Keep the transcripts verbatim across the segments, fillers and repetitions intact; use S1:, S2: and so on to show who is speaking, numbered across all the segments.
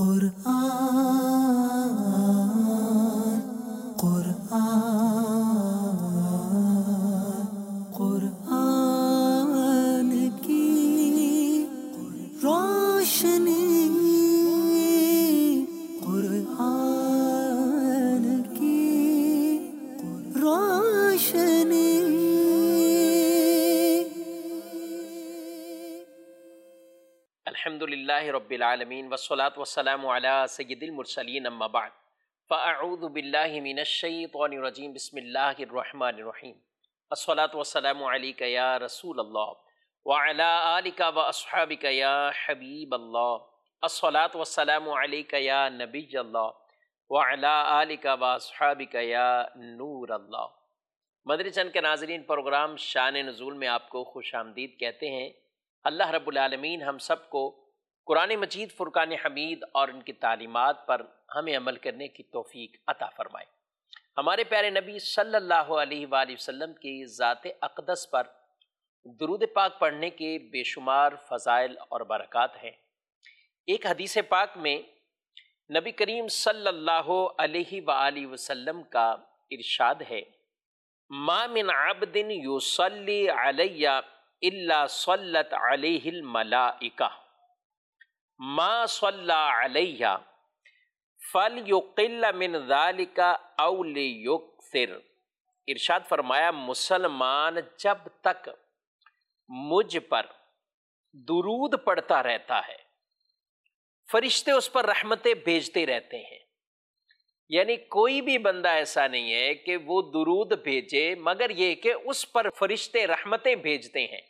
S1: قرآن قرآن قرآن کی روشنی قرآن کی روشنی
S2: الحمد للہ رب العالمین والصلاة والسلام علی سید المرسلین اما بعد فاعوذ باللہ من الشیطان الرجیم بسم اللہ الرحمن الرحیم الصلاة والسلام علیک یا رسول اللہ وعلی آلک واصحابک یا حبیب اللہ الصلاة والسلام علیک یا نبی اللہ وعلی آلک واصحابک یا نور اللہ۔ مدنی چینل کے ناظرین، پروگرام شان نزول میں آپ کو خوش آمدید کہتے ہیں۔ اللہ رب العالمین ہم سب کو قرآن مجید، فرقان حمید اور ان کی تعلیمات پر ہمیں عمل کرنے کی توفیق عطا فرمائے۔ ہمارے پیارے نبی صلی اللہ علیہ وآلہ وسلم کی ذات اقدس پر درود پاک پڑھنے کے بے شمار فضائل اور برکات ہیں۔ ایک حدیث پاک میں نبی کریم صلی اللہ علیہ وآلہ وسلم کا ارشاد ہے، ما من عبد یصلی علی الا صلت علیہ الملائکہ ما صلی علیہ فلیقل من ذالک او لیکثر۔ ارشاد فرمایا، مسلمان جب تک مجھ پر درود پڑھتا رہتا ہے، فرشتے اس پر رحمتیں بھیجتے رہتے ہیں۔ یعنی کوئی بھی بندہ ایسا نہیں ہے کہ وہ درود بھیجے مگر یہ کہ اس پر فرشتے رحمتیں بھیجتے ہیں۔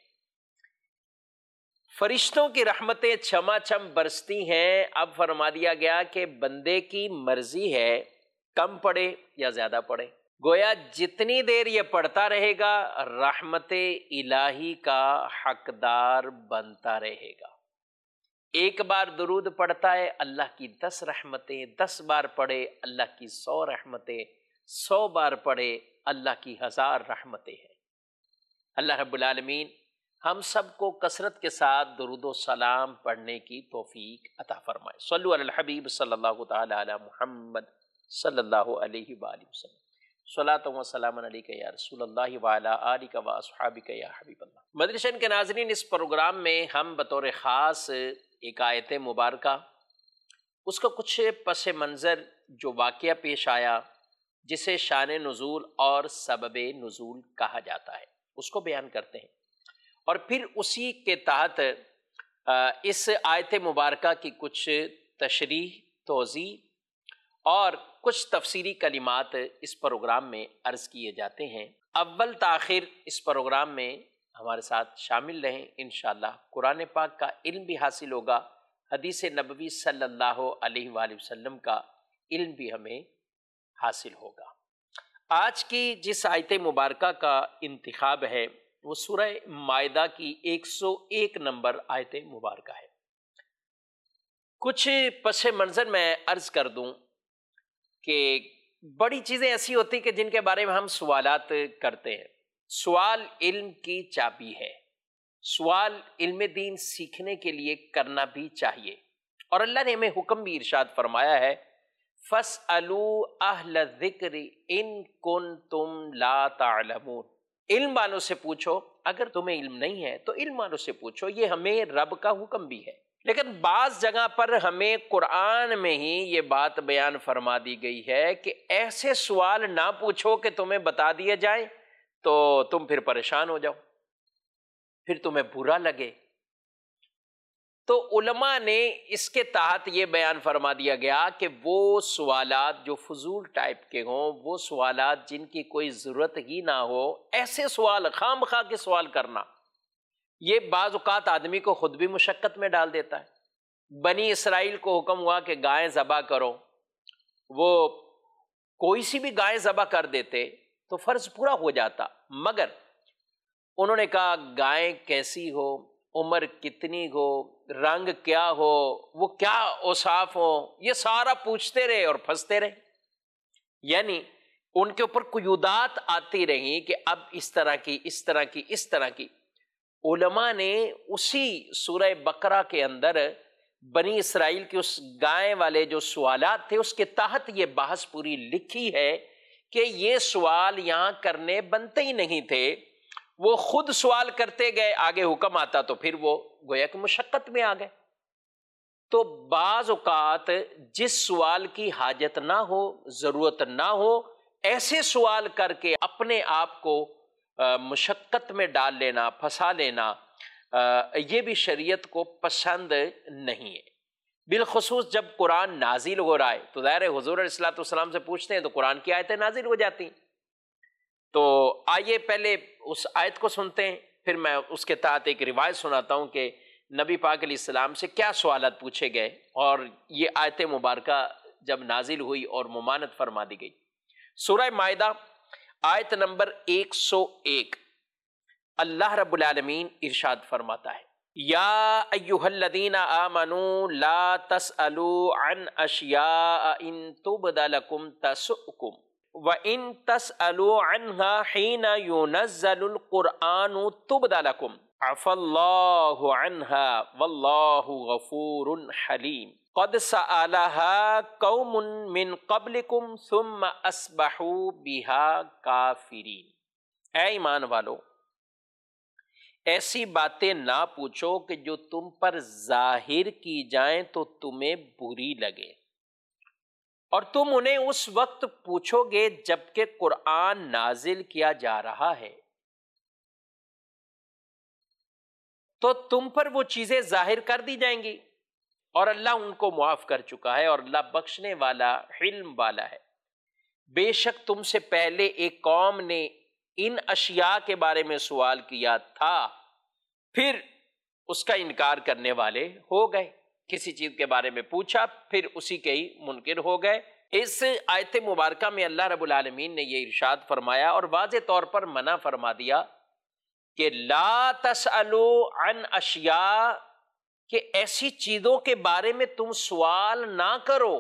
S2: فرشتوں کی رحمتیں چھما چھم برستی ہیں۔ اب فرما دیا گیا کہ بندے کی مرضی ہے کم پڑھے یا زیادہ پڑھے، گویا جتنی دیر یہ پڑھتا رہے گا رحمت الہی کا حقدار بنتا رہے گا۔ ایک بار درود پڑھتا ہے اللہ کی دس رحمتیں، دس بار پڑھے اللہ کی سو رحمتیں، سو بار پڑھے اللہ کی ہزار رحمتیں ہیں۔ اللہ رب العالمین ہم سب کو کثرت کے ساتھ درود و سلام پڑھنے کی توفیق عطا فرمائے۔ صلو علی الحبیب صلی اللہ تعالی علی محمد صلی اللہ علیہ وآلہ وسلم۔ صلاۃ و سلام علیک یا رسول اللہ وعلی آلک واصحابک یا حبیب اللہ۔ مدنی چینل کے ناظرین، اس پروگرام میں ہم بطور خاص ایک آیت مبارکہ، اس کا کچھ پس منظر جو واقعہ پیش آیا جسے شان نزول اور سبب نزول کہا جاتا ہے، اس کو بیان کرتے ہیں، اور پھر اسی کے تحت اس آیت مبارکہ کی کچھ تشریح، توضیح اور کچھ تفسیری کلمات اس پروگرام میں عرض کیے جاتے ہیں۔ اول تاخیر اس پروگرام میں ہمارے ساتھ شامل رہیں، انشاءاللہ قرآن پاک کا علم بھی حاصل ہوگا، حدیث نبوی صلی اللہ علیہ وآلہ وسلم کا علم بھی ہمیں حاصل ہوگا۔ آج کی جس آیت مبارکہ کا انتخاب ہے وہ سورہ مائدہ کی ایک سو ایک نمبر آیت مبارکہ ہے۔ کچھ پس منظر میں عرض کر دوں کہ بڑی چیزیں ایسی ہوتی کہ جن کے بارے میں ہم سوالات کرتے ہیں۔ سوال علم کی چابی ہے، سوال علم دین سیکھنے کے لیے کرنا بھی چاہیے، اور اللہ نے ہمیں حکم بھی ارشاد فرمایا ہے، فَاسْأَلُوا أَهْلَ الذِّكْرِ إِن كُنتُمْ لَا تَعْلَمُونَ۔ علم والوں سے پوچھو، اگر تمہیں علم نہیں ہے تو علم والوں سے پوچھو۔ یہ ہمیں رب کا حکم بھی ہے، لیکن بعض جگہ پر ہمیں قرآن میں ہی یہ بات بیان فرما دی گئی ہے کہ ایسے سوال نہ پوچھو کہ تمہیں بتا دیا جائے تو تم پھر پریشان ہو جاؤ، پھر تمہیں برا لگے۔ تو علماء نے اس کے تحت یہ بیان فرما دیا گیا کہ وہ سوالات جو فضول ٹائپ کے ہوں، وہ سوالات جن کی کوئی ضرورت ہی نہ ہو، ایسے سوال خام خواہ کے سوال کرنا، یہ بعض اوقات آدمی کو خود بھی مشقت میں ڈال دیتا ہے۔ بنی اسرائیل کو حکم ہوا کہ گائیں ذبح کرو، وہ کوئی سی بھی گائیں ذبح کر دیتے تو فرض پورا ہو جاتا، مگر انہوں نے کہا گائیں کیسی ہو، عمر کتنی ہو، رنگ کیا ہو، وہ کیا اوصاف ہو، یہ سارا پوچھتے رہے اور پھنستے رہے۔ یعنی ان کے اوپر قیودات آتی رہیں کہ اب اس طرح کی اس طرح کی اس طرح کی۔ علماء نے اسی سورہ بقرہ کے اندر بنی اسرائیل کی اس گائے والے جو سوالات تھے اس کے تحت یہ بحث پوری لکھی ہے کہ یہ سوال یہاں کرنے بنتے ہی نہیں تھے، وہ خود سوال کرتے گئے، آگے حکم آتا تو پھر وہ گویا کہ مشقت میں آ گئے۔ تو بعض اوقات جس سوال کی حاجت نہ ہو، ضرورت نہ ہو، ایسے سوال کر کے اپنے آپ کو مشقت میں ڈال لینا، پھنسا لینا، یہ بھی شریعت کو پسند نہیں ہے۔ بالخصوص جب قرآن نازل ہو رہا ہے تو ظاہر ہے حضور علیہ الصلوۃ والسلام سے پوچھتے ہیں تو قرآن کی آیتیں نازل ہو جاتی ہیں۔ تو آئیے پہلے اس آیت کو سنتے ہیں، پھر میں اس کے تحت ایک روایت سناتا ہوں کہ نبی پاک علیہ السلام سے کیا سوالات پوچھے گئے اور یہ آیت مبارکہ جب نازل ہوئی اور ممانعت فرما دی گئی۔ سورہ مائدہ آیت نمبر ایک سو ایک، اللہ رب العالمین ارشاد فرماتا ہے، یا ایہا الذین آمنوا لا تسألوا عن اشیاء ان تبد لکم تسؤکم وَإِن تَسْأَلُوا عَنْهَا حِينَ يُنَزَّلُ الْقُرْآنُ تُبْدَ لَكُمْ عَفَا اللَّهُ عَنْهَا وَاللَّهُ غَفُورٌ حَلِيمٌ قَدْ سَأَلَهَا قَوْمٌ مِّن قَبْلِكُمْ ثُمَّ أَصْبَحُوا بِهَا كَافِرِينَ۔ اے ایمان والو، ایسی باتیں نہ پوچھو کہ جو تم پر ظاہر کی جائیں تو تمہیں بری لگے، اور تم انہیں اس وقت پوچھو گے جبکہ قرآن نازل کیا جا رہا ہے، تو تم پر وہ چیزیں ظاہر کر دی جائیں گی، اور اللہ ان کو معاف کر چکا ہے، اور اللہ بخشنے والا علم والا ہے۔ بے شک تم سے پہلے ایک قوم نے ان اشیاء کے بارے میں سوال کیا تھا، پھر اس کا انکار کرنے والے ہو گئے۔ کسی چیز کے بارے میں پوچھا، پھر اسی کے ہی منکر ہو گئے۔ اس آیت مبارکہ میں اللہ رب العالمین نے یہ ارشاد فرمایا اور واضح طور پر منع فرما دیا کہ لا تسألوا عن اشیاء، کہ ایسی چیزوں کے بارے میں تم سوال نہ کرو،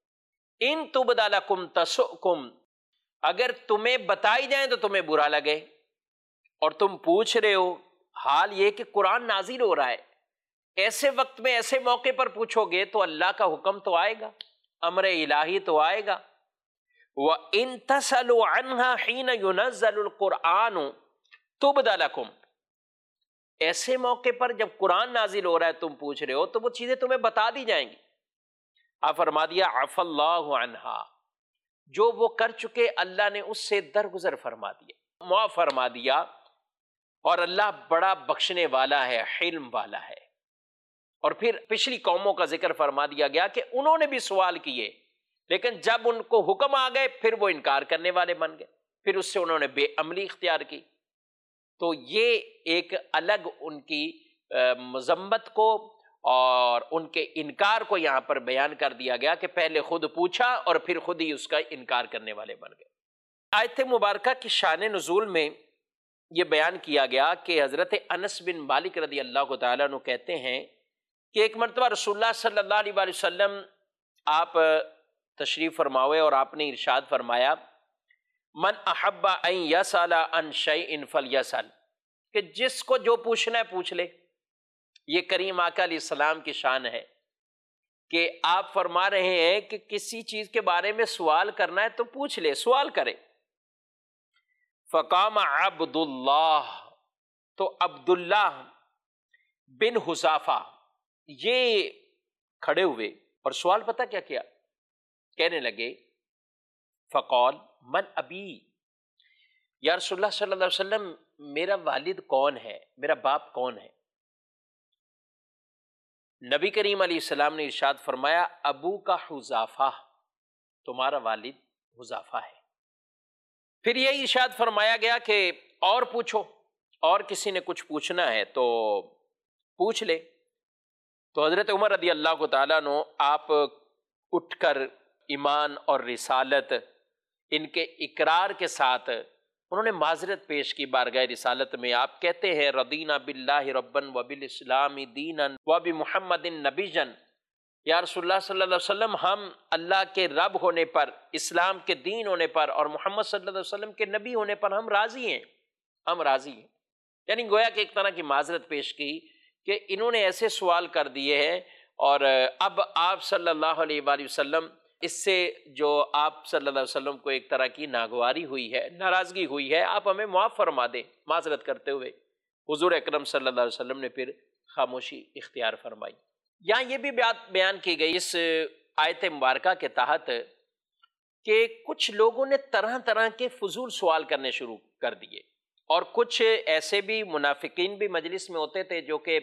S2: ان تبد لکم تسؤکم، اگر تمہیں بتائی جائیں تو تمہیں برا لگے، اور تم پوچھ رہے ہو۔ حال یہ کہ قرآن نازل ہو رہا ہے، ایسے وقت میں ایسے موقع پر پوچھو گے تو اللہ کا حکم تو آئے گا، امر الہی تو آئے گا۔ وَإِن تَسْأَلُوا عَنْهَا حِينَ يُنَزَّلُ الْقُرْآنُ تُبْدَ لَكُمْ، ایسے موقع پر جب قرآن نازل ہو رہا ہے تم پوچھ رہے ہو تو وہ چیزیں تمہیں بتا دی جائیں گی۔ آپ فرما دیا عفا اللہ عنہا، جو وہ کر چکے اللہ نے اس سے درگزر فرما دیا، معاف فرما دیا، اور اللہ بڑا بخشنے والا ہے، حلم والا ہے۔ اور پھر پچھلی قوموں کا ذکر فرما دیا گیا کہ انہوں نے بھی سوال کیے، لیکن جب ان کو حکم آ گئے پھر وہ انکار کرنے والے بن گئے، پھر اس سے انہوں نے بے عملی اختیار کی۔ تو یہ ایک الگ ان کی مذمت کو اور ان کے انکار کو یہاں پر بیان کر دیا گیا کہ پہلے خود پوچھا اور پھر خود ہی اس کا انکار کرنے والے بن گئے۔ آیت مبارکہ کی شان نزول میں یہ بیان کیا گیا کہ حضرت انس بن مالک رضی اللہ تعالیٰ عنہ کہتے ہیں کہ ایک مرتبہ رسول اللہ صلی اللہ علیہ وآلہ وسلم آپ تشریف فرماوے اور آپ نے ارشاد فرمایا، من احب ان یسأل عن شیء فلیسأل، کہ جس کو جو پوچھنا ہے پوچھ لے۔ یہ کریم آقا علیہ السلام کی شان ہے کہ آپ فرما رہے ہیں کہ کسی چیز کے بارے میں سوال کرنا ہے تو پوچھ لے، سوال کرے۔ فقام عبد اللہ، تو عبداللہ بن حذافہ یہ کھڑے ہوئے اور سوال پتہ کیا کیا، کہنے لگے فقال من ابی، یا رسول اللہ صلی اللہ علیہ وسلم میرا والد کون ہے، میرا باپ کون ہے؟ نبی کریم علیہ السلام نے ارشاد فرمایا ابو کا حذافہ، تمہارا والد حذافہ ہے۔ پھر یہ ارشاد فرمایا گیا کہ اور پوچھو، اور کسی نے کچھ پوچھنا ہے تو پوچھ لے۔ تو حضرت عمر رضی اللہ تعالیٰ عنہ آپ اٹھ کر ایمان اور رسالت ان کے اقرار کے ساتھ انہوں نے معذرت پیش کی بارگاہ رسالت میں۔ آپ کہتے ہیں رضینا باللہ ربا وبالاسلام دینا وبمحمد نبیا، یا رسول اللہ صلی اللہ علیہ وسلم ہم اللہ کے رب ہونے پر، اسلام کے دین ہونے پر اور محمد صلی اللہ علیہ وسلم کے نبی ہونے پر ہم راضی ہیں، ہم راضی ہیں۔ یعنی گویا کہ ایک طرح کی معذرت پیش کی کہ انہوں نے ایسے سوال کر دیے ہیں اور اب آپ صلی اللہ علیہ وآلہ وسلم اس سے جو آپ صلی اللہ علیہ وسلم کو ایک طرح کی ناگواری ہوئی ہے، ناراضگی ہوئی ہے، آپ ہمیں معاف فرما دیں، معذرت کرتے ہوئے حضور اکرم صلی اللہ علیہ وسلم نے پھر خاموشی اختیار فرمائی۔ یہاں یہ بھی بات بیان کی گئی اس آیت مبارکہ کے تحت کہ کچھ لوگوں نے طرح طرح کے فضول سوال کرنے شروع کر دیے، اور کچھ ایسے بھی منافقین بھی مجلس میں ہوتے تھے جو کہ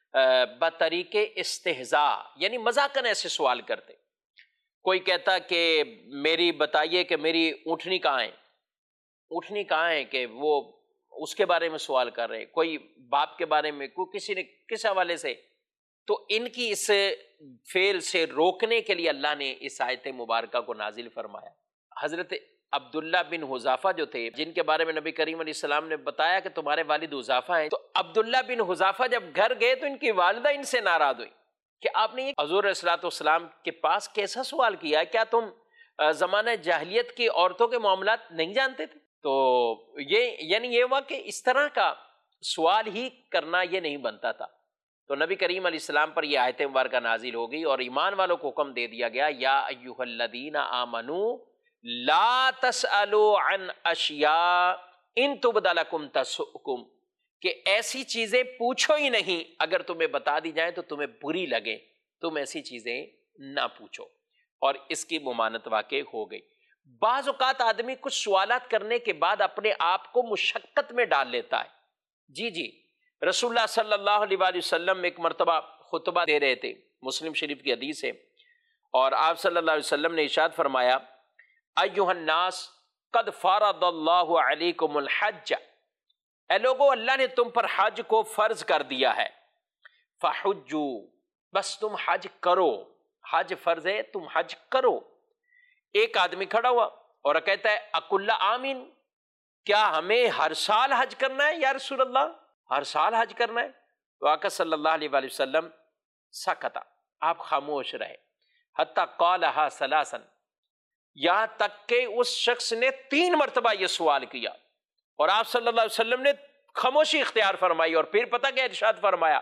S2: بطریق استہزاء یعنی مذاقاً ایسے سوال کرتے۔ کوئی کہتا کہ میری بتائیے کہ میری اونٹنی کہاں ہے، اونٹنی کہاں ہے، کہ وہ اس کے بارے میں سوال کر رہے، کوئی باپ کے بارے میں، کوئی کسی نے کس حوالے سے۔ تو ان کی اس فعل سے روکنے کے لیے اللہ نے اس آیت مبارکہ کو نازل فرمایا۔ حضرت عبداللہ بن حذافہ جو تھے، جن کے بارے میں نبی کریم علیہ السلام نے بتایا کہ تمہارے والد حذافہ ہیں، تو عبداللہ بن حذافہ جب گھر گئے تو ان کی والدہ ان سے ناراض ہوئی کہ آپ نے حضور علیہ الصلوۃ والسلام کے پاس کیسا سوال کیا، کیا تم زمانہ جاہلیت کی عورتوں کے معاملات نہیں جانتے تھے؟ تو یہ یعنی یہ ہوا کہ اس طرح کا سوال ہی کرنا یہ نہیں بنتا تھا۔ تو نبی کریم علیہ السلام پر یہ آیت مبارکہ نازل ہو گئی اور ایمان والوں کو حکم دے دیا گیا، یا ایھا الذین آمنوا لا تسألوا عن اشیاء ان تبد لکم تسؤکم، کہ ایسی چیزیں پوچھو ہی نہیں، اگر تمہیں بتا دی جائیں تو تمہیں بری لگے، تم ایسی چیزیں نہ پوچھو، اور اس کی ممانت واقع ہو گئی۔ بعض اوقات آدمی کچھ سوالات کرنے کے بعد اپنے آپ کو مشقت میں ڈال لیتا ہے۔ جی جی رسول اللہ صلی اللہ علیہ وآلہ وسلم ایک مرتبہ خطبہ دے رہے تھے، مسلم شریف کی حدیث ہے، اور آپ صلی اللہ علیہ وسلم نے ارشاد فرمایا، ایھا الناس قد فرض اللہ علیکم الحج، اے لوگو اللہ نے تم پر حج کو فرض کر دیا ہے، فحجوا، بس تم حج کرو، حج فرض ہے تم حج کرو۔ ایک آدمی کھڑا ہوا اور کہتا ہے اکل آمین، کیا ہمیں ہر سال حج کرنا ہے یا رسول اللہ، ہر سال حج کرنا ہے؟ تو آقا صلی اللہ علیہ وآلہ وسلم سکتا، آپ خاموش رہے، حتی قالہا ثلاثا، یہاں تک کہ اس شخص نے تین مرتبہ یہ سوال کیا، اور آپ صلی اللہ علیہ وسلم نے خاموشی اختیار فرمائی، اور پھر پتہ کیا ارشاد فرمایا؟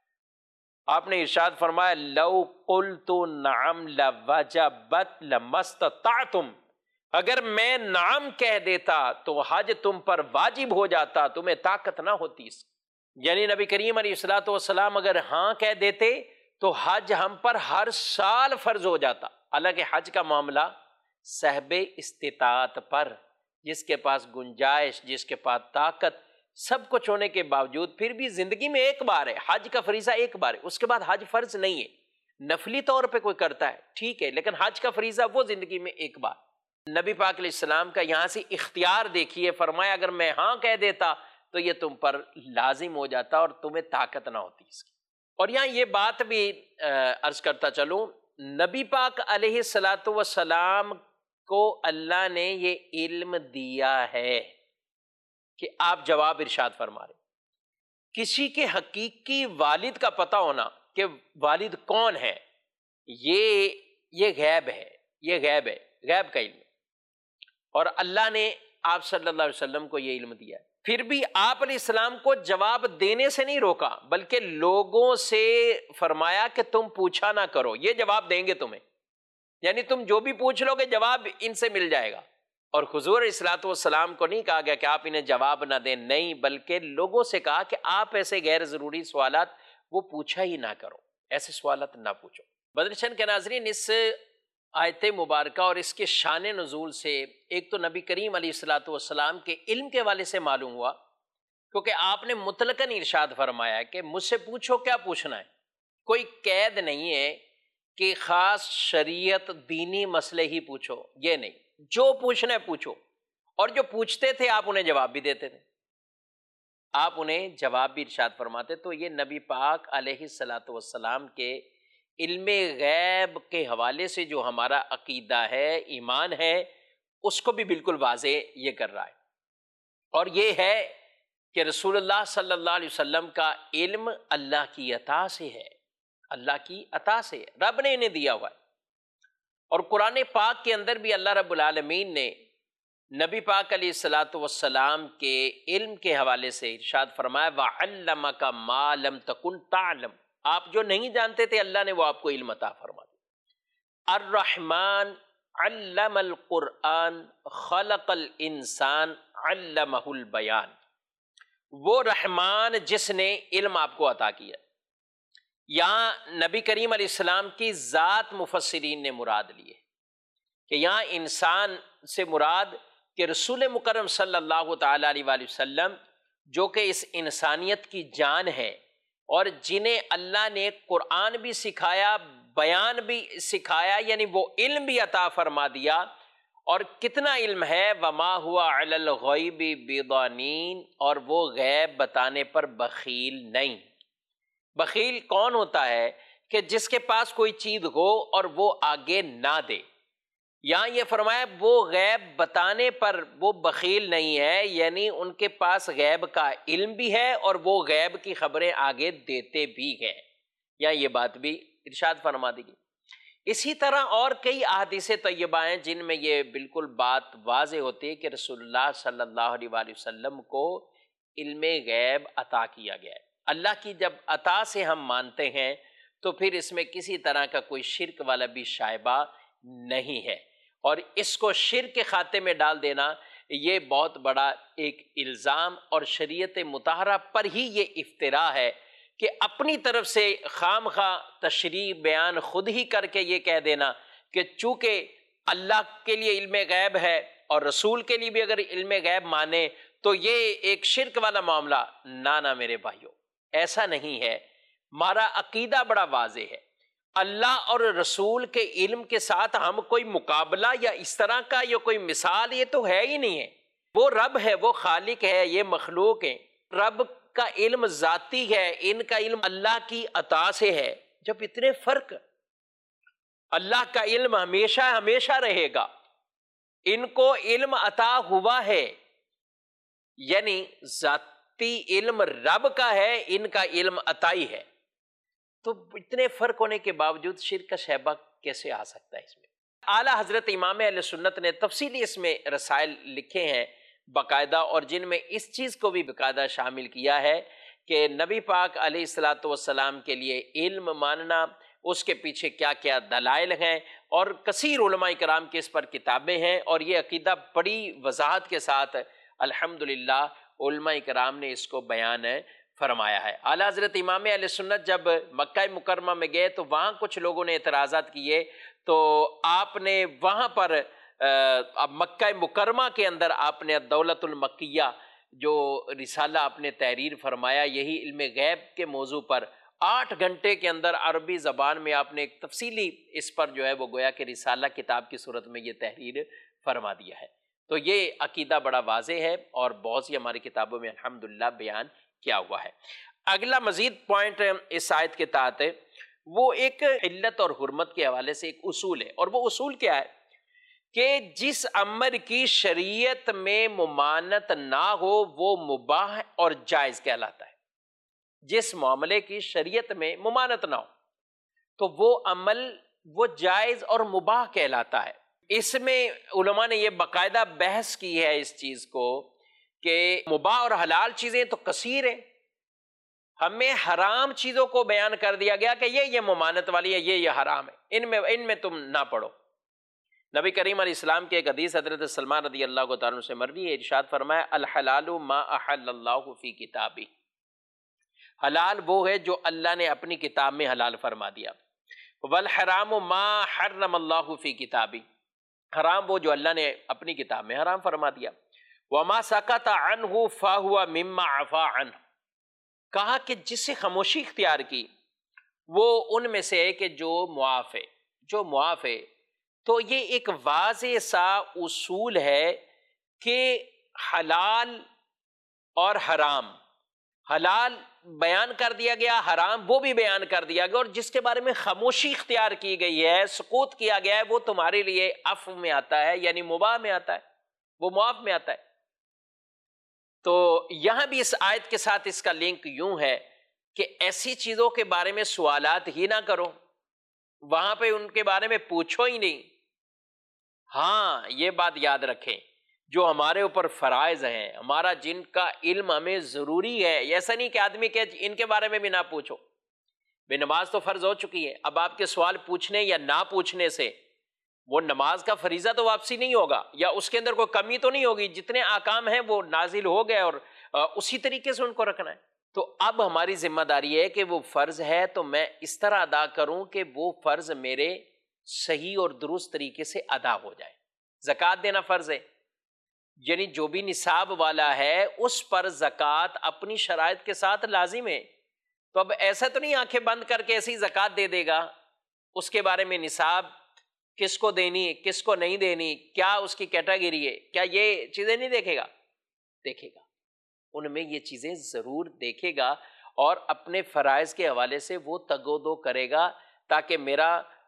S2: آپ نے ارشاد فرمایا، لو قلت نعم لوجبت لما استطعتم، اگر میں نعم کہہ دیتا تو حج تم پر واجب ہو جاتا، تمہیں طاقت نہ ہوتی اس، یعنی نبی کریم علیہ الصلوۃ والسلام اگر ہاں کہہ دیتے تو حج ہم پر ہر سال فرض ہو جاتا۔ حالانکہ حج کا معاملہ صاحب استطاعت پر، جس کے پاس گنجائش، جس کے پاس طاقت، سب کچھ ہونے کے باوجود پھر بھی زندگی میں ایک بار ہے، حج کا فریضہ ایک بار ہے، اس کے بعد حج فرض نہیں ہے، نفلی طور پہ کوئی کرتا ہے ٹھیک ہے، لیکن حج کا فریضہ وہ زندگی میں ایک بار۔ نبی پاک علیہ السلام کا یہاں سے اختیار دیکھیے، فرمایا اگر میں ہاں کہہ دیتا تو یہ تم پر لازم ہو جاتا اور تمہیں طاقت نہ ہوتی اس کی۔ اور یہاں یہ بات بھی عرض کرتا چلوں، نبی پاک علیہ الصلوۃ والسلام کو اللہ نے یہ علم دیا ہے کہ آپ جواب ارشاد فرما رہے، کسی کے حقیقی والد کا پتہ ہونا کہ والد کون ہے، یہ یہ غیب ہے، یہ غیب ہے، غیب کا علم، اور اللہ نے آپ صلی اللہ علیہ وسلم کو یہ علم دیا ہے۔ پھر بھی آپ علیہ السلام کو جواب دینے سے نہیں روکا، بلکہ لوگوں سے فرمایا کہ تم پوچھا نہ کرو، یہ جواب دیں گے تمہیں، یعنی تم جو بھی پوچھ لو گے جواب ان سے مل جائے گا۔ اور حضور علیہ الصلوۃ والسلام کو نہیں کہا گیا کہ آپ انہیں جواب نہ دیں، نہیں، بلکہ لوگوں سے کہا کہ آپ ایسے غیر ضروری سوالات وہ پوچھا ہی نہ کرو، ایسے سوالات نہ پوچھو۔ بدرچن کے ناظرین، اس آیت مبارکہ اور اس کے شان نزول سے ایک تو نبی کریم علیہ الصلوۃ والسلام کے علم کے حوالے سے معلوم ہوا، کیونکہ آپ نے مطلقاً ارشاد فرمایا ہے کہ مجھ سے پوچھو کیا پوچھنا ہے، کوئی قید نہیں ہے کہ خاص شریعت دینی مسئلے ہی پوچھو، یہ نہیں، جو پوچھنا ہے پوچھو، اور جو پوچھتے تھے آپ انہیں جواب بھی دیتے تھے، آپ انہیں جواب بھی ارشاد فرماتے۔ تو یہ نبی پاک علیہ الصلوۃ والسلام کے علم غیب کے حوالے سے جو ہمارا عقیدہ ہے، ایمان ہے، اس کو بھی بالکل واضح یہ کر رہا ہے، اور یہ ہے کہ رسول اللہ صلی اللہ علیہ وسلم کا علم اللہ کی عطا سے ہے، اللہ کی عطا سے ہے، رب نے انہیں دیا ہوا ہے۔ اور قرآن پاک کے اندر بھی اللہ رب العالمین نے نبی پاک علیہ الصلوۃ والسلام کے علم کے حوالے سے ارشاد فرمایا، وَعَلَّمَكَ مَا لَمْ تَكُنْ تَعْلَمْ، آپ جو نہیں جانتے تھے اللہ نے وہ آپ کو علم عطا فرما دیا۔ الرحمن علم القرآن خلق الانسان علمہ البیان، وہ رحمان جس نے علم آپ کو عطا کیا۔ یہاں نبی کریم علیہ السلام کی ذات مفسرین نے مراد لی ہے کہ یہاں انسان سے مراد کہ رسول مکرم صلی اللہ تعالی علیہ وآلہ وسلم جو کہ اس انسانیت کی جان ہے اور جنہیں اللہ نے قرآن بھی سکھایا، بیان بھی سکھایا، یعنی وہ علم بھی عطا فرما دیا۔ اور کتنا علم ہے، وما ہوا علی الغیب بضنین، اور وہ غیب بتانے پر بخیل نہیں۔ بخیل کون ہوتا ہے؟ کہ جس کے پاس کوئی چیز ہو اور وہ آگے نہ دے۔ یہاں یہ فرمایا وہ غیب بتانے پر وہ بخیل نہیں ہے، یعنی ان کے پاس غیب کا علم بھی ہے اور وہ غیب کی خبریں آگے دیتے بھی ہیں۔ یہاں یہ بات بھی ارشاد فرما دی گئی۔ اسی طرح اور کئی احادیث طیبہ ہیں جن میں یہ بالکل بات واضح ہوتی ہے کہ رسول اللہ صلی اللہ علیہ وآلہ وسلم کو علم غیب عطا کیا گیا ہے۔ اللہ کی جب عطا سے ہم مانتے ہیں تو پھر اس میں کسی طرح کا کوئی شرک والا بھی شائبہ نہیں ہے، اور اس کو شرک کے خاتے میں ڈال دینا یہ بہت بڑا ایک الزام اور شریعت مطہرہ پر ہی یہ افتراء ہے کہ اپنی طرف سے خام خواہ تشریح بیان خود ہی کر کے یہ کہہ دینا کہ چونکہ اللہ کے لیے علم غیب ہے اور رسول کے لیے بھی اگر علم غیب مانے تو یہ ایک شرک والا معاملہ۔ نہ نہ میرے بھائیوں، ایسا نہیں ہے۔ ہمارا عقیدہ بڑا واضح ہے، اللہ اور رسول کے علم کے ساتھ ہم کوئی مقابلہ یا اس طرح کا یا کوئی مثال یہ تو ہے ہی نہیں ہے۔ وہ رب ہے، وہ خالق ہے، یہ مخلوق ہے۔ رب کا علم ذاتی ہے، ان کا علم اللہ کی عطا سے ہے۔ جب اتنے فرق، اللہ کا علم ہمیشہ ہمیشہ رہے گا، ان کو علم عطا ہوا ہے، یعنی ذاتی علم رب کا ہے، ان کا علم عطائی ہے، تو اتنے فرق ہونے کے باوجود شرک کا شائبہ کیسے آ سکتا ہے اس میں؟ اعلیٰ حضرت امام اہل سنت نے تفصیلی اس میں رسائل لکھے ہیں باقاعدہ، اور جن میں اس چیز کو بھی باقاعدہ شامل کیا ہے کہ نبی پاک علیہ الصلاۃ والسلام کے لیے علم ماننا، اس کے پیچھے کیا کیا دلائل ہیں، اور کثیر علماء کرام کے اس پر کتابیں ہیں، اور یہ عقیدہ بڑی وضاحت کے ساتھ الحمدللہ علماء کرام نے اس کو بیان فرمایا ہے۔ اعلیٰ حضرت امام اہل سنت جب مکہ مکرمہ میں گئے تو وہاں کچھ لوگوں نے اعتراضات کیے، تو آپ نے وہاں پر اب مکہ مکرمہ کے اندر آپ نے دولت المکیہ جو رسالہ آپ نے تحریر فرمایا، یہی علم غیب کے موضوع پر آٹھ گھنٹے کے اندر عربی زبان میں آپ نے ایک تفصیلی اس پر جو ہے وہ گویا کہ رسالہ کتاب کی صورت میں یہ تحریر فرما دیا ہے۔ تو یہ عقیدہ بڑا واضح ہے اور بہت سی ہماری کتابوں میں الحمدللہ بیان کیا ہوا ہے۔ اگلا مزید پوائنٹ اس آیت کے تحت ہے وہ ایک علت اور حرمت کے حوالے سے ایک اصول ہے، اور وہ اصول کیا ہے کہ جس امر کی شریعت میں ممانت نہ ہو وہ مباح اور جائز کہلاتا ہے۔ جس معاملے کی شریعت میں ممانت نہ ہو تو وہ عمل وہ جائز اور مباح کہلاتا ہے۔ اس میں علماء نے یہ باقاعدہ بحث کی ہے اس چیز کو کہ مباح اور حلال چیزیں تو کثیر ہیں، ہمیں حرام چیزوں کو بیان کر دیا گیا کہ یہ یہ ممانت والی ہے، یہ یہ حرام ہے، ان میں ان میں تم نہ پڑھو۔ نبی کریم علیہ السلام کے ایک حدیث حضرت سلمان رضی اللہ تعالیٰ عنہ سے مروی ہے، ارشاد فرمایا الحلال ما احل اللہ فی کتابہ، حلال وہ ہے جو اللہ نے اپنی کتاب میں حلال فرما دیا، والحرام ما حرم اللہ فی کتابہ، حرام وہ جو اللہ نے اپنی کتاب میں حرام فرما دیا، وما سکت عنہ فہو مما عفا عنہ، کہا کہ جس سے خاموشی اختیار کی وہ ان میں سے ہے کہ جو معاف ہے، جو معاف ہے۔ تو یہ ایک واضح سا اصول ہے کہ حلال اور حرام، حلال بیان کر دیا گیا، حرام وہ بھی بیان کر دیا گیا، اور جس کے بارے میں خاموشی اختیار کی گئی ہے، سکوت کیا گیا ہے، وہ تمہارے لیے عفو میں آتا ہے، یعنی مباح میں آتا ہے، وہ معاف میں آتا ہے۔ تو یہاں بھی اس آیت کے ساتھ اس کا لنک یوں ہے کہ ایسی چیزوں کے بارے میں سوالات ہی نہ کرو، وہاں پہ ان کے بارے میں پوچھو ہی نہیں۔ ہاں یہ بات یاد رکھیں، جو ہمارے اوپر فرائض ہیں، ہمارا جن کا علم ہمیں ضروری ہے، ایسا نہیں کہ آدمی کہ ان کے بارے میں بھی نہ پوچھو، بے نماز تو فرض ہو چکی ہے، اب آپ کے سوال پوچھنے یا نہ پوچھنے سے وہ نماز کا فریضہ تو واپسی نہیں ہوگا، یا اس کے اندر کوئی کمی تو نہیں ہوگی، جتنے احکام ہیں وہ نازل ہو گئے اور اسی طریقے سے ان کو رکھنا ہے۔ تو اب ہماری ذمہ داری ہے کہ وہ فرض ہے تو میں اس طرح ادا کروں کہ وہ فرض میرے صحیح اور درست طریقے سے ادا ہو جائے۔ زکوٰۃ دینا فرض ہے، یعنی جو بھی نصاب والا ہے اس پر زکوٰۃ اپنی شرائط کے ساتھ لازم ہے۔ تو اب ایسا تو نہیں آنکھیں بند کر کے ایسی زکوٰۃ دے دے گا، اس کے بارے میں نصاب کس کو دینی ہے کس کو نہیں دینی، کیا اس کی کیٹیگری ہے، کیا یہ چیزیں نہیں دیکھے گا؟ دیکھے گا، ان میں یہ چیزیں ضرور دیکھے گا، اور اپنے فرائض کے حوالے سے وہ تگ و دو کرے گا تاکہ میرا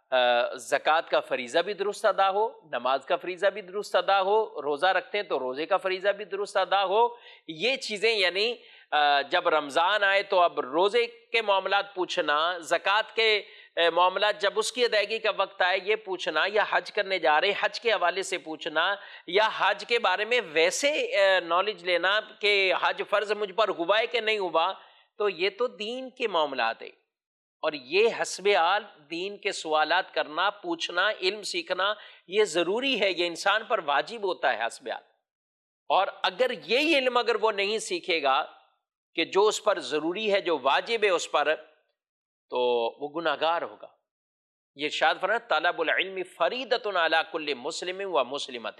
S2: زکوٰۃ کا فریضہ بھی درست ادا ہو، نماز کا فریضہ بھی درست ادا ہو، روزہ رکھتے ہیں تو روزے کا فریضہ بھی درست ادا ہو۔ یہ چیزیں یعنی جب رمضان آئے تو اب روزے کے معاملات پوچھنا، زکوٰۃ کے معاملات جب اس کی ادائیگی کا وقت آئے یہ پوچھنا، یا حج کرنے جا رہے حج کے حوالے سے پوچھنا، یا حج کے بارے میں ویسے نالج لینا کہ حج فرض مجھ پر ہوا ہے کہ نہیں ہوا، تو یہ تو دین کے معاملات ہے، اور یہ حسب حال دین کے سوالات کرنا، پوچھنا، علم سیکھنا یہ ضروری ہے، یہ انسان پر واجب ہوتا ہے حسب حال۔ اور اگر یہ علم اگر وہ نہیں سیکھے گا کہ جو اس پر ضروری ہے، جو واجب ہے اس پر، تو وہ گناہگار ہوگا۔ یہ ارشاد فرمایا طلب العلم فریضۃ علی کل مسلم و مسلمۃ،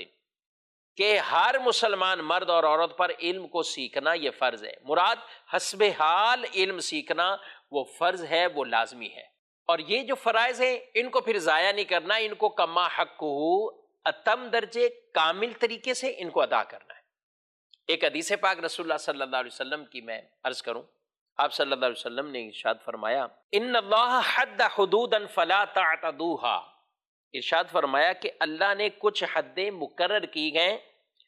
S2: کہ ہر مسلمان مرد اور عورت پر علم کو سیکھنا یہ فرض ہے۔ مراد حسب حال علم سیکھنا وہ فرض ہے، وہ لازمی ہے، اور یہ جو فرائض ہیں ان کو پھر ضائع نہیں کرنا، ان کو کما حقہ اتم درجے کامل طریقے سے ان کو ادا کرنا ہے۔ ایک حدیث پاک رسول اللہ صلی اللہ علیہ وسلم کی میں عرض کروں، آپ صلی اللہ علیہ وسلم نے ارشاد فرمایا ان اللہ حد حدودا فلا تعتدوها، ارشاد فرمایا کہ اللہ نے کچھ حدیں مقرر کی ہیں،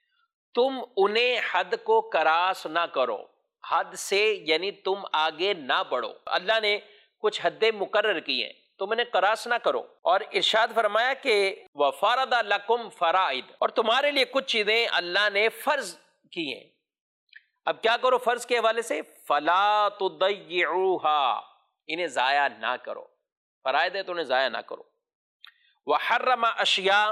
S2: تم انہیں حد کو کراس نہ کرو، حد سے یعنی تم آگے نہ بڑھو۔ اللہ نے کچھ حدیں مقرر کی ہیں، تم انہیں کراس نہ کرو، اور ارشاد فرمایا کہ وَفَرَضَ لَكُمْ فَرَائِض، اور تمہارے لیے کچھ چیزیں اللہ نے فرض کی ہیں۔ اب کیا کرو فرض کے حوالے سے؟ فَلَا تُضَيِّعُوهَا، انہیں ضائع نہ کرو، فرائض ہے تو انہیں ضائع نہ کرو۔ وَحَرَّمَ أَشْيَاءَ،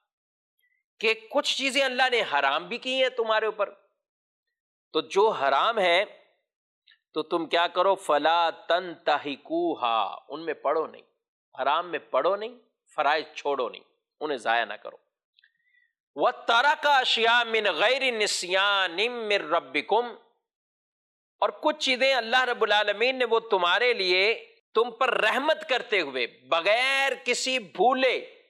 S2: کہ کچھ چیزیں اللہ نے حرام بھی کی ہیں تمہارے اوپر، تو جو حرام ہے تو تم کیا کرو؟ فَلَا تَنْتَهِكُوهَا، ان میں پڑھو نہیں، حرام میں پڑھو نہیں، فرائض چھوڑو نہیں، انہیں ضائع نہ کرو۔ وَتَرَكَ أَشْيَاءَ مِنْ غَيْرِ نِسْيَانٍ مِّن رَبِّكُمْ، اور کچھ چیزیں اللہ رب العالمین نے وہ تمہارے لیے تم پر رحمت کرتے ہوئے بغیر کسی بھولے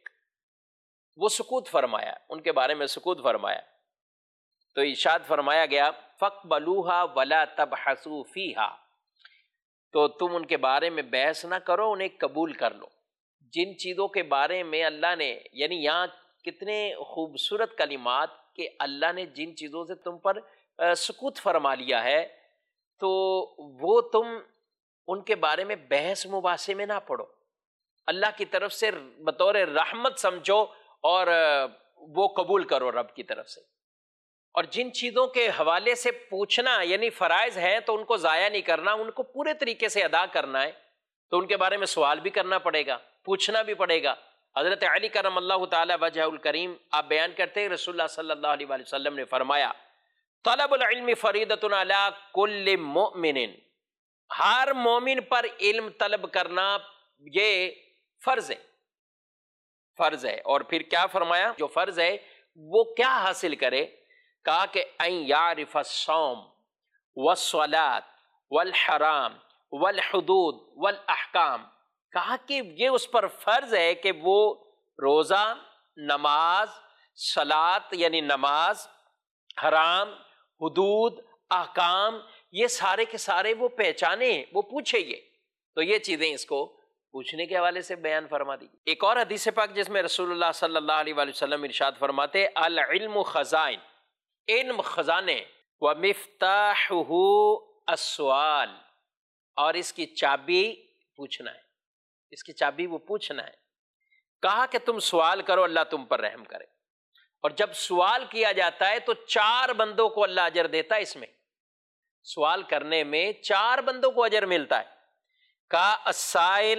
S2: وہ سکوت فرمایا، ان کے بارے میں سکوت فرمایا، تو ارشاد فرمایا گیا فَاقْبَلُوهَا وَلَا تَبْحَثُوا فِيهَا، تو تم ان کے بارے میں بحث نہ کرو، انہیں قبول کر لو۔ جن چیزوں کے بارے میں اللہ نے، یعنی یہاں کتنے خوبصورت کلمات کہ اللہ نے جن چیزوں سے تم پر سکوت فرما لیا ہے تو وہ تم ان کے بارے میں بحث مباحثے میں نہ پڑو، اللہ کی طرف سے بطور رحمت سمجھو اور وہ قبول کرو رب کی طرف سے۔ اور جن چیزوں کے حوالے سے پوچھنا یعنی فرائض ہیں تو ان کو ضائع نہیں کرنا، ان کو پورے طریقے سے ادا کرنا ہے، تو ان کے بارے میں سوال بھی کرنا پڑے گا، پوچھنا بھی پڑے گا۔ حضرت علی کرم اللہ تعالی وجہ الکریم آپ بیان کرتے ہیں رسول اللہ صلی اللہ علیہ وسلم نے فرمایا طلب العلم فریضۃ علی کل مؤمن، ہر مومن پر علم طلب کرنا یہ فرض ہے، فرض ہے۔ اور پھر کیا فرمایا؟ جو فرض ہے وہ کیا حاصل کرے؟ کہا کہ ان یعرف الصوم والصلاۃ والحرام والحدود والاحکام، کہا کہ یہ اس پر فرض ہے کہ وہ روزہ، نماز، صلاۃ یعنی نماز، حرام، حدود، احکام، یہ سارے کے سارے وہ پہچانے، وہ پوچھے۔ یہ تو یہ چیزیں اس کو پوچھنے کے حوالے سے بیان فرما دی۔ ایک اور حدیث پاک جس میں رسول اللہ صلی اللہ علیہ وآلہ وسلم ارشاد فرماتے العلم خزائن، علم خزانے، ومفتاحہ السؤال، اور اس کی چابی پوچھنا ہے، اس کی چابی وہ پوچھنا ہے۔ کہا کہ تم سوال کرو اللہ تم پر رحم کرے، اور جب سوال کیا جاتا ہے تو چار بندوں کو اللہ اجر دیتا ہے، اس میں سوال کرنے میں چار بندوں کو اجر ملتا ہے۔ کا السائل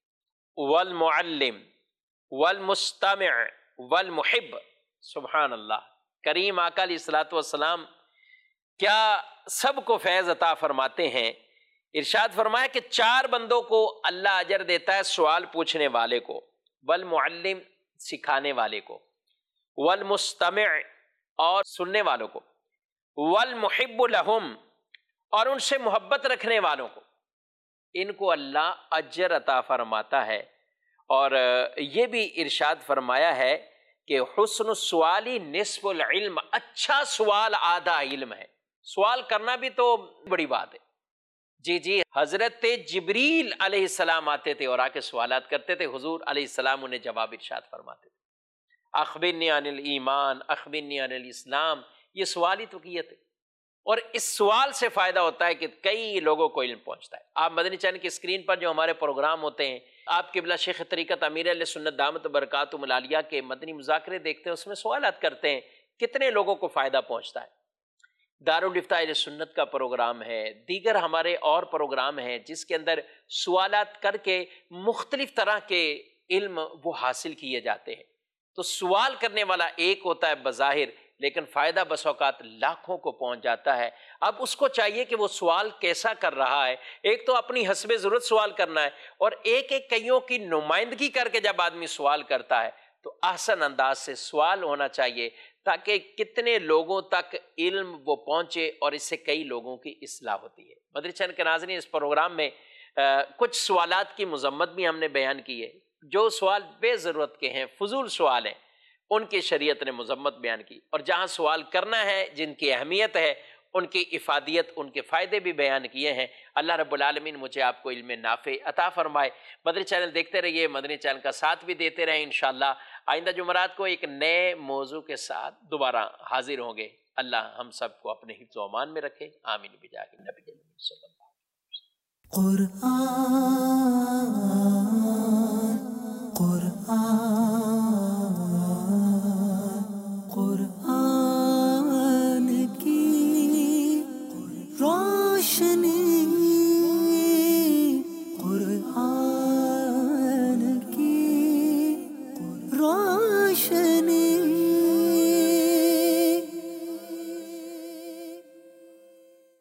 S2: والمعلم والمستمع والمحب. سبحان اللہ. کریم آقا علیہ الصلوۃ والسلام کیا سب کو فیض عطا فرماتے ہیں. ارشاد فرمایا کہ چار بندوں کو اللہ اجر دیتا ہے: سوال پوچھنے والے کو، والمعلم سکھانے والے کو، والمستمع اور سننے والوں کو، والمحب لہم اور ان سے محبت رکھنے والوں کو. ان کو اللہ اجر عطا فرماتا ہے. اور یہ بھی ارشاد فرمایا ہے کہ حسن السؤال نصف العلم. اچھا سوال آدھا علم ہے. سوال کرنا بھی تو بڑی بات ہے. جی جی حضرت جبریل علیہ السلام آتے تھے اور آ کے سوالات کرتے تھے. حضور علیہ السلام انہیں جواب ارشاد فرماتے تھے. اخبرنی عن الایمان، اخبرنی عن الاسلام. یہ سوال ہی تو کیے تھے. اور اس سوال سے فائدہ ہوتا ہے کہ کئی لوگوں کو علم پہنچتا ہے. آپ مدنی چینل کی اسکرین پر جو ہمارے پروگرام ہوتے ہیں، آپ قبلہ شیخ طریقت امیر اہل سنت دامت برکاتہم العالیہ کے مدنی مذاکرے دیکھتے ہیں، اس میں سوالات کرتے ہیں، کتنے لوگوں کو فائدہ پہنچتا ہے. دارالفتاء اہل سنت کا پروگرام ہے، دیگر ہمارے اور پروگرام ہیں جس کے اندر سوالات کر کے مختلف طرح کے علم وہ حاصل کیے جاتے ہیں. تو سوال کرنے والا ایک ہوتا ہے بظاہر، لیکن فائدہ بس اوقات لاکھوں کو پہنچ جاتا ہے. اب اس کو چاہیے کہ وہ سوال کیسا کر رہا ہے. ایک تو اپنی حسب ضرورت سوال کرنا ہے، اور ایک ایک کئیوں کی نمائندگی کر کے جب آدمی سوال کرتا ہے تو احسن انداز سے سوال ہونا چاہیے، تاکہ کتنے لوگوں تک علم وہ پہنچے اور اس سے کئی لوگوں کی اصلاح ہوتی ہے. مدنی چینل کے ناظرین، اس پروگرام میں کچھ سوالات کی مذمت بھی ہم نے بیان کی ہے. جو سوال بے ضرورت کے ہیں، فضول سوال ہیں، ان کی شریعت نے مذمت بیان کی. اور جہاں سوال کرنا ہے، جن کی اہمیت ہے، ان کی افادیت، ان کے فائدے بھی بیان کیے ہیں. اللہ رب العالمین مجھے آپ کو علم نافع عطا فرمائے. مدنی چینل دیکھتے رہیے، مدنی چینل کا ساتھ بھی دیتے رہیں. انشاءاللہ آئندہ جمعرات کو ایک نئے موضوع کے ساتھ دوبارہ حاضر ہوں گے. اللہ ہم سب کو اپنے حفظ و امان میں رکھے. آمین بجاہ النبی صلی اللہ علیہ وسلم.
S1: قرآن